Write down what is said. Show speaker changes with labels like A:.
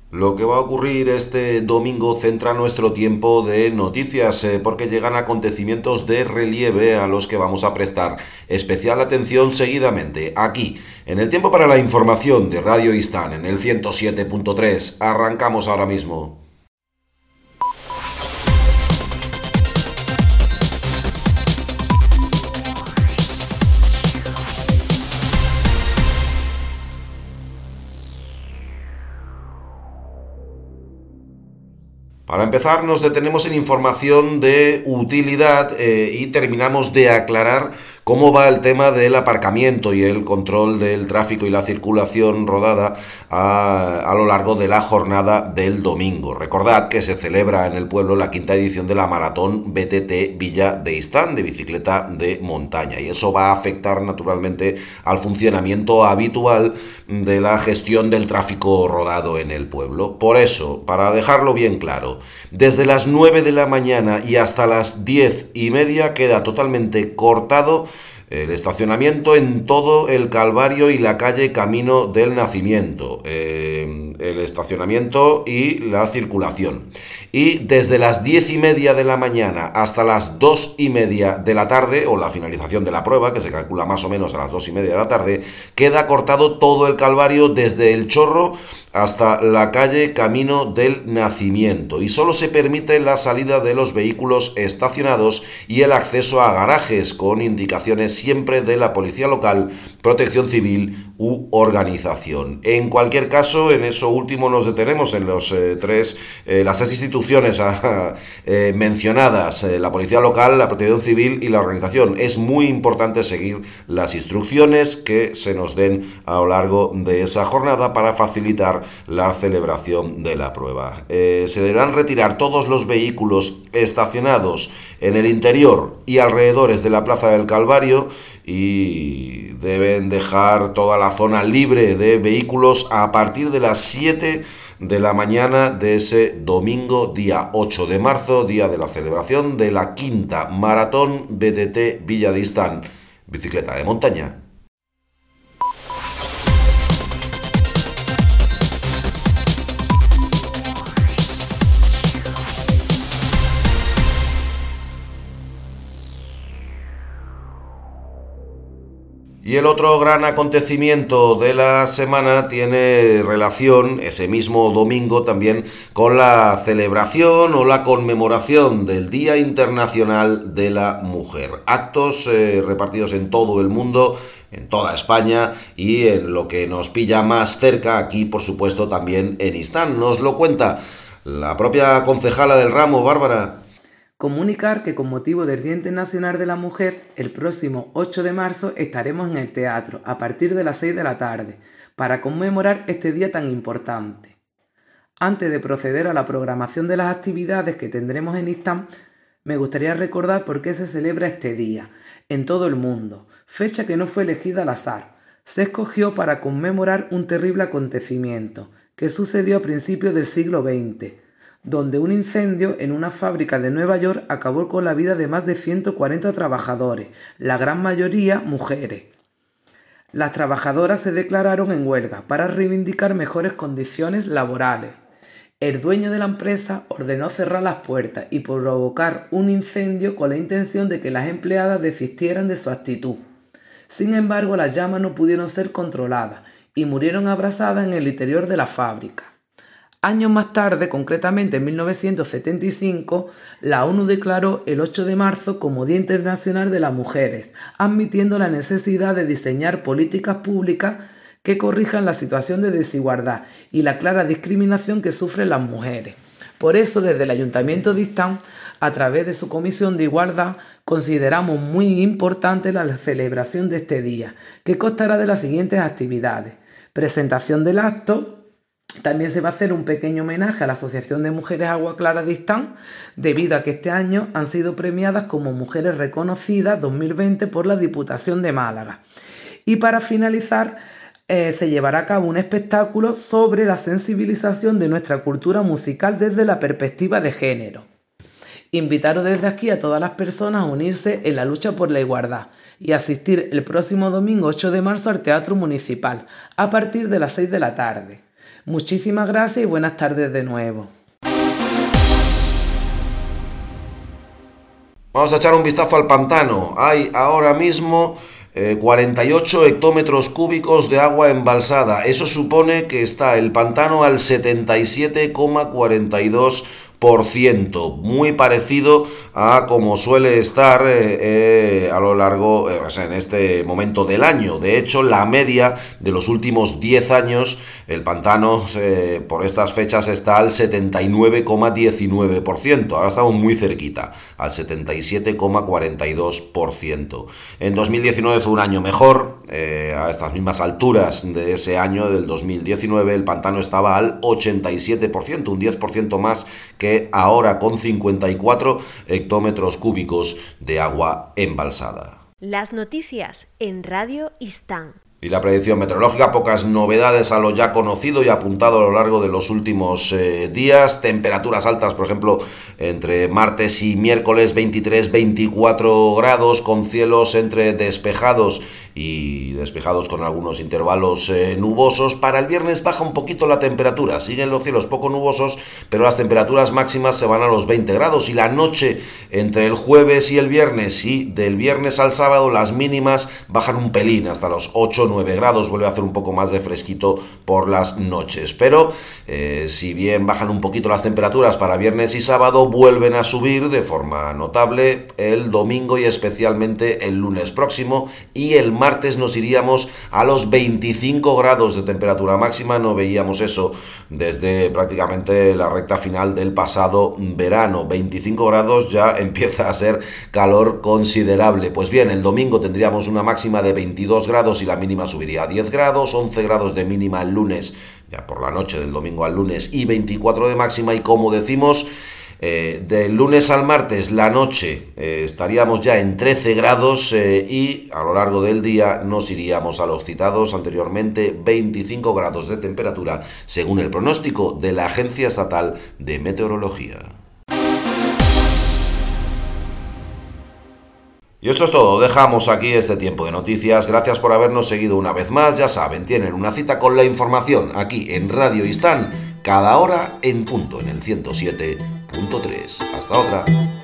A: Lo que va a ocurrir este domingo centra nuestro tiempo de noticias porque llegan acontecimientos de relieve a los que vamos a prestar especial atención seguidamente aquí, en el tiempo para la información de Radio Istán en el 107.3. Arrancamos ahora mismo. Para empezar, nos detenemos en información de utilidad y terminamos de aclarar cómo va el tema del aparcamiento y el control del tráfico y la circulación rodada a lo largo de la jornada del domingo. Recordad que se celebra en el pueblo la quinta edición de la maratón BTT Villa de Istán de bicicleta de montaña, y eso va a afectar naturalmente al funcionamiento habitual de la gestión del tráfico rodado en el pueblo. Por eso, para dejarlo bien claro, desde las 9 de la mañana y hasta las 10:30 queda totalmente cortado el estacionamiento en todo el Calvario y la calle Camino del Nacimiento, el estacionamiento y la circulación. Y desde las 10:30 de la mañana hasta las 2:30 de la tarde, o la finalización de la prueba, que se calcula más o menos a las 2:30 de la tarde, queda cortado todo el Calvario desde el Chorro hasta la calle Camino del Nacimiento, y solo se permite la salida de los vehículos estacionados y el acceso a garajes con indicaciones siempre de la policía local, protección civil u organización. En cualquier caso, en eso último nos detenemos en las tres instituciones mencionadas, la policía local, la protección civil y la organización. Es muy importante seguir las instrucciones que se nos den a lo largo de esa jornada para facilitar la celebración de la prueba. Se deberán retirar todos los vehículos estacionados en el interior y alrededores de la Plaza del Calvario, y deben dejar toda la zona libre de vehículos a partir de las 7 de la mañana de ese domingo, día 8 de marzo, día de la celebración de la quinta maratón BTT Villa de Istán, bicicleta de montaña. Y el otro gran acontecimiento de la semana tiene relación ese mismo domingo también con la celebración o la conmemoración del Día Internacional de la Mujer. Actos repartidos en todo el mundo, en toda España, y en lo que nos pilla más cerca, aquí por supuesto también en Istán. Nos lo cuenta la propia concejala del ramo, Bárbara.
B: Comunicar que con motivo del Día Internacional de la Mujer, el próximo 8 de marzo estaremos en el teatro a partir de las 6 de la tarde para conmemorar este día tan importante. Antes de proceder a la programación de las actividades que tendremos en Istán, me gustaría recordar por qué se celebra este día en todo el mundo, fecha que no fue elegida al azar. Se escogió para conmemorar un terrible acontecimiento que sucedió a principios del siglo XX, donde un incendio en una fábrica de Nueva York acabó con la vida de más de 140 trabajadores, la gran mayoría mujeres. Las trabajadoras se declararon en huelga para reivindicar mejores condiciones laborales. El dueño de la empresa ordenó cerrar las puertas y provocar un incendio con la intención de que las empleadas desistieran de su actitud. Sin embargo, las llamas no pudieron ser controladas y murieron abrasadas en el interior de la fábrica. Años más tarde, concretamente en 1975, la ONU declaró el 8 de marzo como Día Internacional de las Mujeres, admitiendo la necesidad de diseñar políticas públicas que corrijan la situación de desigualdad y la clara discriminación que sufren las mujeres. Por eso, desde el Ayuntamiento de Istán, a través de su Comisión de Igualdad, consideramos muy importante la celebración de este día, que constará de las siguientes actividades: presentación del acto. También se va a hacer un pequeño homenaje a la Asociación de Mujeres Agua Clara de Istán, debido a que este año han sido premiadas como Mujeres Reconocidas 2020 por la Diputación de Málaga. Y para finalizar, se llevará a cabo un espectáculo sobre la sensibilización de nuestra cultura musical desde la perspectiva de género. Invitaros desde aquí a todas las personas a unirse en la lucha por la igualdad y asistir el próximo domingo 8 de marzo al Teatro Municipal a partir de las 6 de la tarde. Muchísimas gracias y buenas tardes de nuevo.
A: Vamos a echar un vistazo al pantano. Hay ahora mismo 48 hectómetros cúbicos de agua embalsada. Eso supone que está el pantano al 77,42%, muy parecido a como suele estar a lo largo, en este momento del año. De hecho, la media de los últimos 10 años, el pantano por estas fechas está al 79,19%. Ahora estamos muy cerquita, al 77,42%. En 2019 fue un año mejor. A estas mismas alturas de ese año, del 2019, el pantano estaba al 87%, un 10% más que ahora, con 54 hectómetros cúbicos de agua embalsada.
C: Las noticias en Radio Istán.
A: Y la predicción meteorológica, pocas novedades a lo ya conocido y apuntado a lo largo de los últimos días. Temperaturas altas, por ejemplo, entre martes y miércoles, 23-24 grados, con cielos entre despejados y despejados con algunos intervalos nubosos. Para el viernes baja un poquito la temperatura, siguen los cielos poco nubosos, pero las temperaturas máximas se van a los 20 grados. Y la noche entre el jueves y el viernes, y del viernes al sábado, las mínimas bajan un pelín hasta los 8-9 grados, vuelve a hacer un poco más de fresquito por las noches, pero si bien bajan un poquito las temperaturas para viernes y sábado, vuelven a subir de forma notable el domingo y especialmente el lunes próximo, y el martes nos iríamos a los 25 grados de temperatura máxima. No veíamos eso desde prácticamente la recta final del pasado verano. 25 grados ya empieza a ser calor considerable. Pues bien, el domingo tendríamos una máxima de 22 grados y la mínima subiría a 10 grados, 11 grados de mínima el lunes, ya por la noche del domingo al lunes, y 24 de máxima. Y como decimos, del lunes al martes, la noche, estaríamos ya en 13 grados y a lo largo del día nos iríamos a los citados anteriormente 25 grados de temperatura, según el pronóstico de la Agencia Estatal de Meteorología. Y esto es todo, dejamos aquí este tiempo de noticias. Gracias por habernos seguido una vez más. Ya saben, tienen una cita con la información aquí en Radio Istán, cada hora en punto, en el 107.3. Hasta otra.